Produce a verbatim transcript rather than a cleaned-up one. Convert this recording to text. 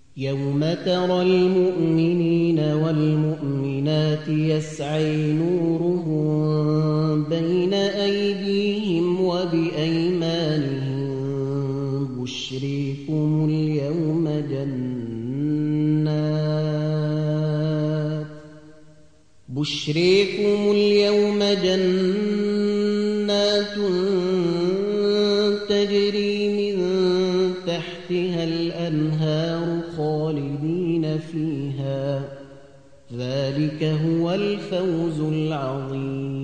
يوم ترى المؤمنين والمؤمنات يسعي نورهم بين أيديهم وبأيمانهم بشريكم اليوم جنات بشريكم اليوم جنات تجري من تحتها الأنهار خالدين فيها ذلك هو الفوز العظيم